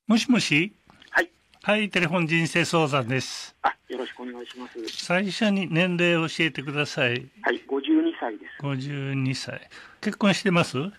もしもし。 はい。 はい、テレフォン人生相談です。 よろしくお願いします。 最初に年齢を教えてください。 はい、52歳です。 52歳。結婚してます？ はい、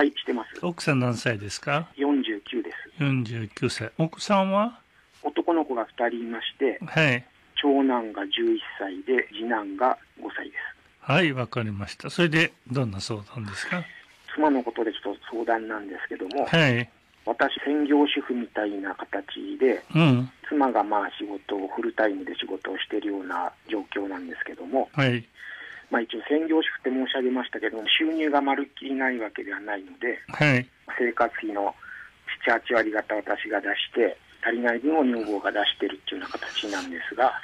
してます。 奥さん何歳ですか 49です。 49歳。奥さんは？ 男の子が2人いまして、 はい。 長男が11歳で、次男が5歳です。 はい、わかりました。それで、どんな相談ですか？ 妻のことでちょっと相談なんですけども、 はい。 私、専業主婦みたいな形で、 うん。 妻が仕事をフルタイムで仕事をしているような状況なんですけども、 はい。 一応専業主婦って申し上げましたけども、収入がまるっきりないわけではないので、 はい。 生活費の7、8割方私が出して、足りない分を女房が出しているっていうような形なんですが。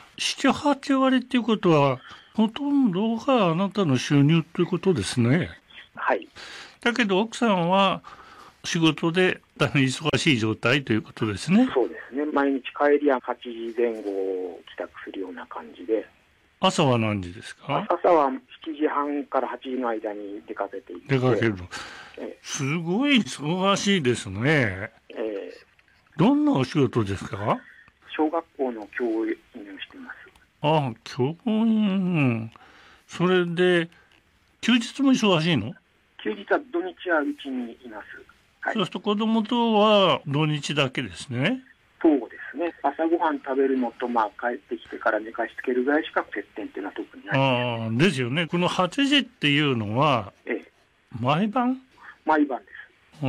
7、8割っていうことは、ほとんどがあなたの収入ということですね。 はい。 だけど奥さんは仕事で大変忙しい状態ということですね。 そうですね。毎日帰りは8時前後帰宅するような感じで。 朝は何時ですか？ 朝は7時半から8時の間に出かけていて。 出かけるの。すごい忙しいですね。どんなお仕事ですか？ 小学校の教員をしてます。 ああ、教員。それで、休日も忙しいの？ 休日は土日はうちにいます。はい。 そうすると子供とは土日だけですね。 そうですね。朝ごはん食べるのと、帰ってきてから寝かしつけるぐらいしか欠点っていうのは特にないです。 ああ、ですよね。この8時っていうのは、毎晩？ 毎晩です。 うん。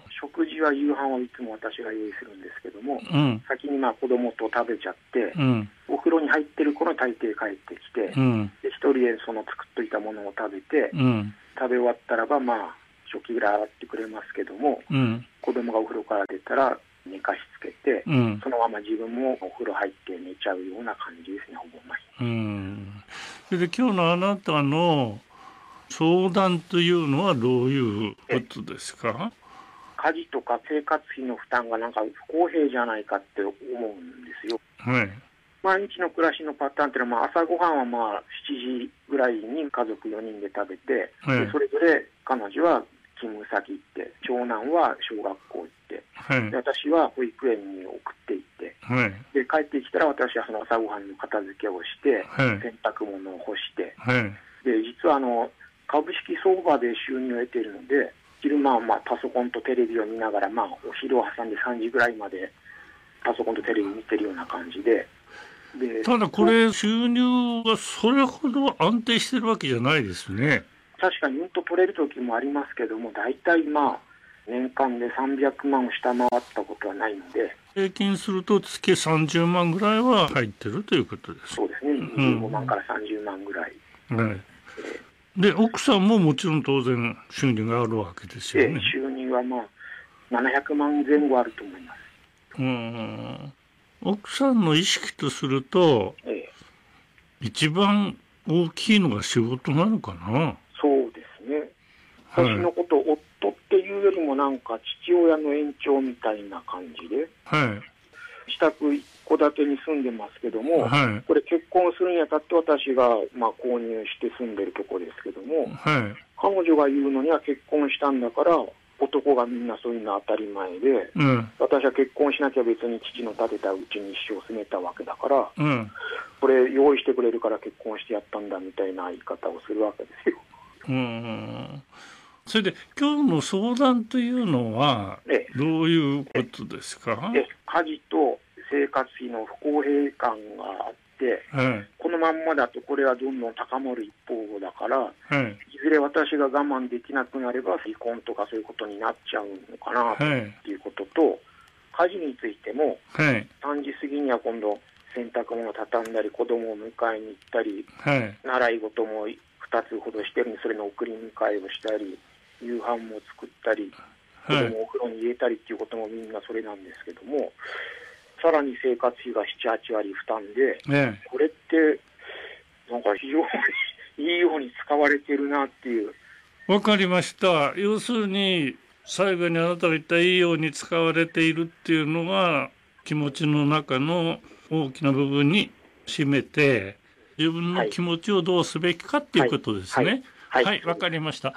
食事は夕飯はいつも私が用意するんですけども、 うん、 先に子供と食べちゃって、 うん、 お風呂に入ってる頃に大抵帰ってきて、 うん、 で一人でその作っといたものを食べて、 うん、 食べ終わったらば食器ぐらい洗ってくれますけども、 うん、 子供がお風呂から出たら寝かしつけて、 うん、 そのまま自分もお風呂入って寝ちゃうような感じですね、ほぼ毎日。 それで今日のあなたの相談というのはどういうことですか？ 家事とか生活費の負担が不公平じゃないかって思うんですよ。 はい。 毎日の暮らしのパターンっていうのは、朝ごはんは7時ぐらいに家族4人で食べて、 はい、 でそれぞれ彼女は勤務先行って、長男は小学校行って、 はい、 で私は保育園に送って行って、 はい、 で帰ってきたら私はその朝ごはんの片付けをして、 はい、 洗濯物を干して、 はい、 で実は株式相場で収入を得ているので、昼間はパソコンとテレビを見ながら、お昼を挟んで3時ぐらいまでパソコンとテレビ見てるような感じで。 ただこれ収入がそれほど安定してるわけじゃないですね。 確かにうんと取れる時もありますけども、大体年間で300万を下回ったことはないので、 平均すると月30万ぐらいは入ってるということです。 そうですね。25万から30万ぐらい。 はい。で、奥さんももちろん当然収入があるわけですよね。 収入は700万前後あると思います。 奥さんの意識とすると、一番大きいのが仕事なのかな？ そうですね。私のことを夫っていうよりも父親の延長みたいな感じで、 はい。 自宅一戸建てに住んでますけども、 はい、 これ結婚するにあたって私が購入して住んでるとこですけども、 はい、 彼女が言うのには結婚したんだから男がみんなそういうの当たり前で、私は結婚しなきゃ別に父の建てたうちに一生住めたわけだから、これ用意してくれるから結婚してやったんだみたいな言い方をするわけですよ。 それで今日の相談というのはどういうことですか？ 家事と生活費の不公平感があって、このまんまだとこれはどんどん高まる一方だから、いずれ私が我慢できなくなれば離婚とかそういうことになっちゃうのかなということと、家事についても、3時過ぎには今度洗濯物を畳んだり子供を迎えに行ったり、習い事も2つほどしてるのにそれの送り迎えをしたり、夕飯も作ったり、子供をお風呂に入れたりっていうこともみんなそれなんですけども、さらに生活費が7、8割負担で、これって非常にいいように使われてるなっていう。 わかりました。要するに最後にあなたが言ったいいように使われているっていうのが気持ちの中の大きな部分に占めて、自分の気持ちをどうすべきかっていうことですね。はい、わかりました。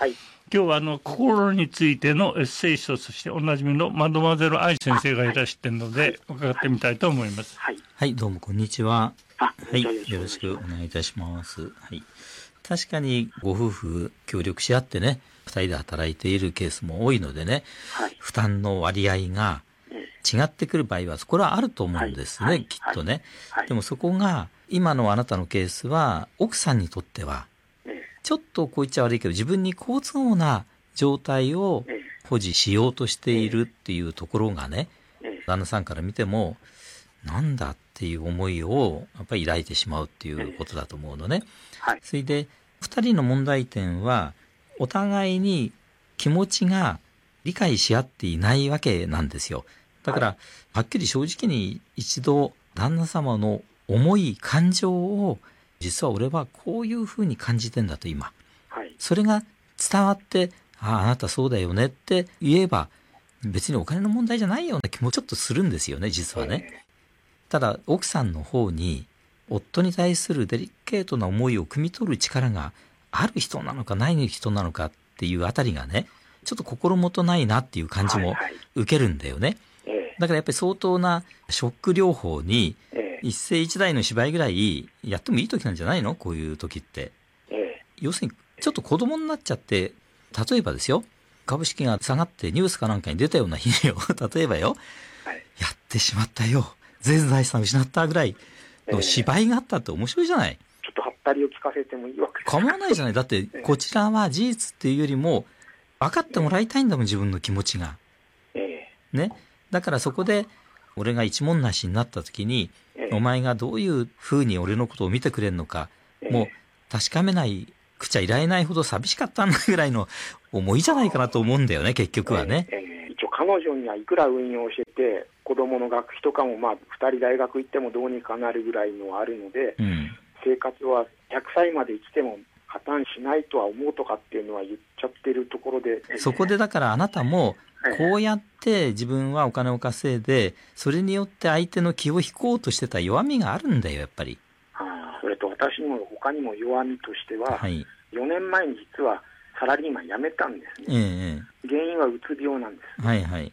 今日は心についてのエッセイストとしておなじみのマドモアゼル愛先生がいらしているので、伺ってみたいと思います。 はい、どうもこんにちは。はい、よろしくお願いいたします。はい。確かにご夫婦協力し合ってね、2人で働いているケースも多いのでね、負担の割合が違ってくる場合は、これはあると思うんですね、きっとね。でもそこが、今のあなたのケースは、奥さんにとっては、ちょっとこう言っちゃ悪いけど、自分に好都合な状態を保持しようとしているっていうところがね、旦那さんから見ても、なんだっていう思いをやっぱり抱いてしまうっていうことだと思うのね。それで、2人の問題点は、お互いに気持ちが理解し合っていないわけなんですよ。だから、はっきり正直に一度旦那様の思い、感情を、実は俺はこういうふうに感じてんだと今。それが伝わって、あなたそうだよねって言えば、別にお金の問題じゃないような気もちょっとするんですよね、実はね。ただ、奥さんの方に、夫に対するデリケートな思いを汲み取る力がある人なのかない人なのかっていうあたりがね、ちょっと心もとないなっていう感じも受けるんだよね。だからやっぱり相当なショック療法に、一世一代の芝居ぐらいやってもいい時なんじゃないの？こういう時って。要するに、ちょっと子供になっちゃって、例えばですよ、株式が下がってニュースかなんかに出たような日によ、例えばよ、やってしまったよ、全財産失ったぐらいの芝居があったって面白いじゃない。 ちょっとはったりを聞かせてもいいわけですか。 構わないじゃない。だって、こちらは事実っていうよりも、分かってもらいたいんだもん、自分の気持ちが。ね。だからそこで、俺が一文無しになった時に、お前がどういう風に俺のことを見てくれるのか、もう確かめないくちゃいられないほど寂しかったんだぐらいの思いじゃないかなと思うんだよね、結局はね。 一応彼女にはいくら運用してて、子供の学費とかも2人大学行ってもどうにかなるぐらいのあるので、生活は100歳まで生きても破綻しないとは思うとかっていうのは言っちゃってるところで、 そこでだからあなたもこうやって自分はお金を稼いで、それによって相手の気を引こうとしてた弱みがあるんだよ、やっぱり。 それと私にも他にも弱みとしては、4年前に実はサラリーマン辞めたんですね。原因はうつ病なんです。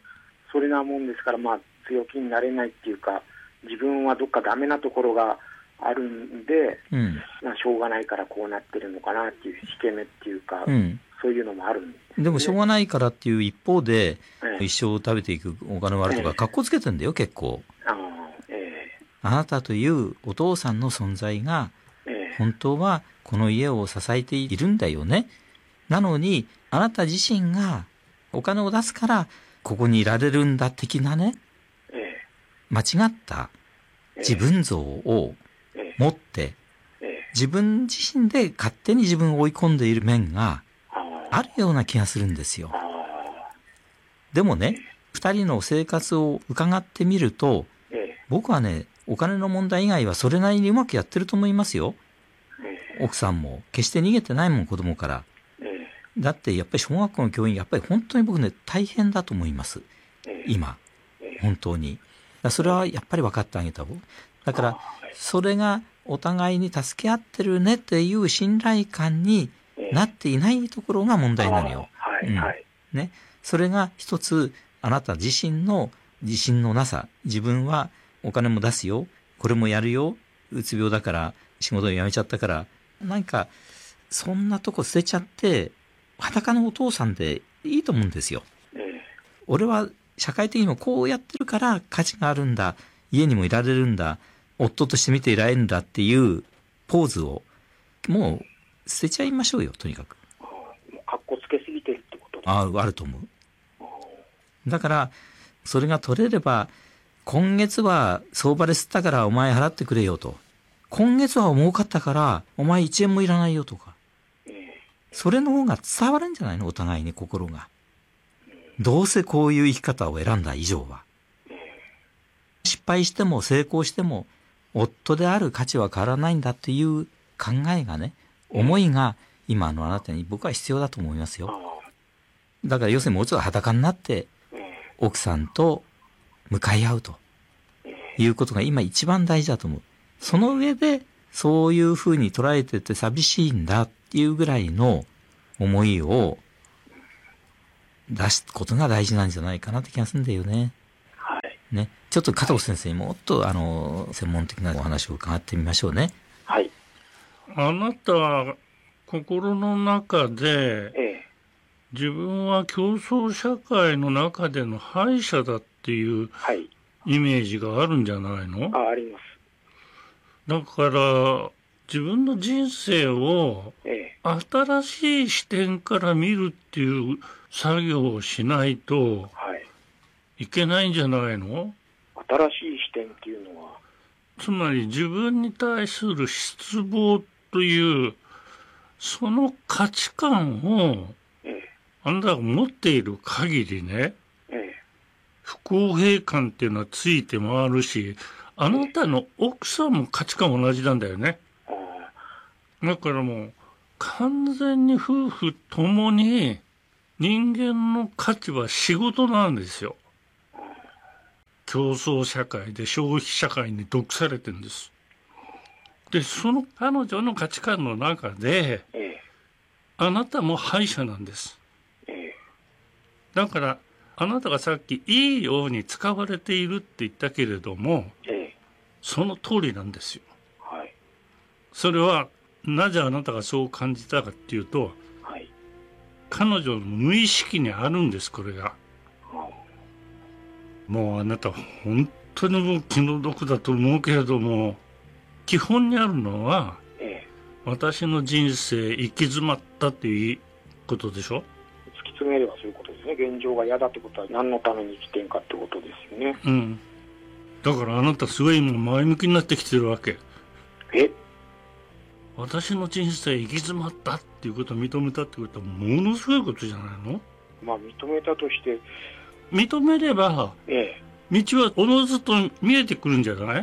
それなもんですから、強気になれないっていうか、自分はどっかダメなところがあるんで、しょうがないからこうなってるのかなっていう引け目っていうか、そういうのもあるんです、ね。 でもしょうがないからっていう一方で、一生食べていくお金があるとか、格好つけてんだよ、結構。あなたというお父さんの存在が、本当はこの家を支えているんだよね。なのに、あなた自身がお金を出すから、ここにいられるんだ的なね、間違った自分像を持って、自分自身で勝手に自分を追い込んでいる面があるような気がするんですよ。でもね、二人の生活を伺ってみると、僕はね、お金の問題以外はそれなりにうまくやってると思いますよ。奥さんも決して逃げてないもん、子供から。だってやっぱり小学校の教員、やっぱり本当に僕ね、大変だと思います。今。本当に。それはやっぱり分かってあげた方が。だから、それがお互いに助け合ってるねっていう信頼感になっていないところが問題なのよ。ね。それが一つ、あなた自身の自信のなさ。自分はお金も出すよ。これもやるよ。うつ病だから仕事を辞めちゃったから。なんか、そんなとこ捨てちゃって、裸のお父さんでいいと思うんですよ。俺は社会的にもこうやってるから価値があるんだ。家にもいられるんだ。夫として見ていられるんだっていうポーズを、もう捨てちゃいましょうよ、とにかく。 かっこつけすぎてるってことあると思う。だから、それが取れれば、今月は相場で吸ったからお前払ってくれよと。今月は儲かったからお前1円もいらないよとか。それの方が伝わるんじゃないの？お互いに心が。どうせこういう生き方を選んだ以上は。失敗しても成功しても夫である価値は変わらないんだっていう考えがね、思いが今のあなたに僕は必要だと思いますよ。だから要するにもうちょっと裸になって奥さんと向かい合うということが今一番大事だと思う。その上でそういうふうに捉えてて寂しいんだっていうぐらいの思いを出すことが大事なんじゃないかなって気がするんだよね。 はい。 ね。ちょっと加藤先生にもっと専門的なお話を伺ってみましょうね。 はい。 あなたは心の中で、自分は競争社会の中での敗者だっていうイメージがあるんじゃないの？ あります。 だから自分の人生を新しい視点から見るっていう作業をしないといけないんじゃないの？ 新しい視点っていうのは、 つまり自分に対する失望というその価値観をあなたが持っている限りね、不公平感っていうのはついて回るし、あなたの奥さんも価値観同じなんだよね。だからもう完全に夫婦ともに人間の価値は仕事なんですよ。競争社会で消費社会に毒されてるんです。で、その彼女の価値観の中で、あなたも敗者なんです。だからあなたがさっきいいように使われているって言ったけれども、その通りなんですよ。それはなぜあなたがそう感じたかっていうと、彼女の無意識にあるんです。これがもうあなた本当にもう気の毒だと思うけれども、基本にあるのは、私の人生行き詰まったっていうことでしょ。 突き詰めればそういうことですね。現状が嫌だってことは何のために生きてんかってことですよね。 だからあなたすごい今前向きになってきてるわけ。私の人生行き詰まったっていうことを認めたってことはものすごいことじゃないの？ 認めたとして、 認めれば、道はおのずと見えてくるんじゃない？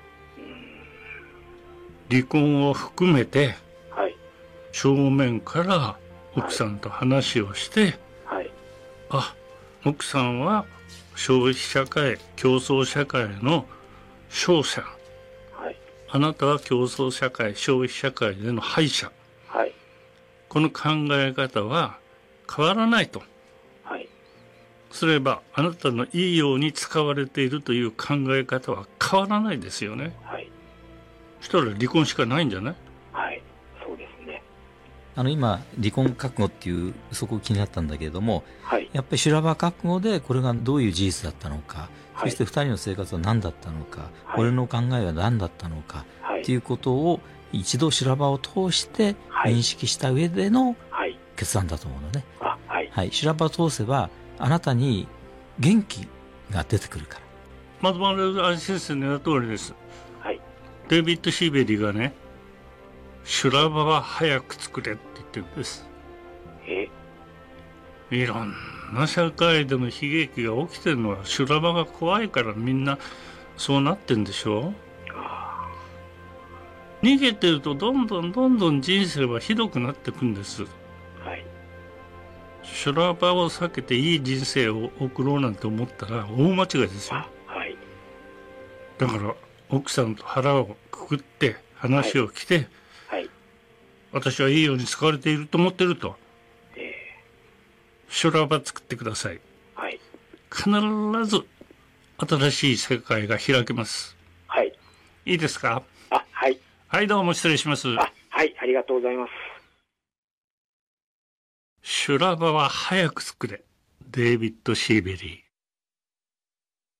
離婚を含めて、正面から奥さんと話をして、奥さんは消費社会、競争社会の勝者。あなたは競争社会、消費社会での敗者。この考え方は変わらないと。すれば、あなたのいいように使われているという考え方は変わらないですよね。そしたら離婚しかないんじゃない？ そうですね。 今、離婚覚悟っていう、そこ気になったんだけれども、やっぱり修羅場覚悟でこれがどういう事実だったのか、そして二人の生活は何だったのか、俺の考えは何だったのか、っていうことを一度修羅場を通して認識した上での決断だと思うのね。修羅場を通せば、あなたに元気が出てくるから。 松丸先生の言う通りです。デイビッド・シーベリーがね、修羅場は早く作れって言ってるんです。いろんな社会での悲劇が起きてるのは修羅場が怖いからみんなそうなってんでしょ。逃げてるとどんどん人生はひどくなってくんです。修羅場を避けていい人生を送ろうなんて思ったら大間違いですよ。だから奥さんと腹をくくって話を聞いて、私はいいように使われていると思ってると、修羅場作ってください。必ず新しい世界が開けます。いいですか？どうも失礼します。 ありがとうございます。 修羅場は早く作れ。デイビッド・シーベリー。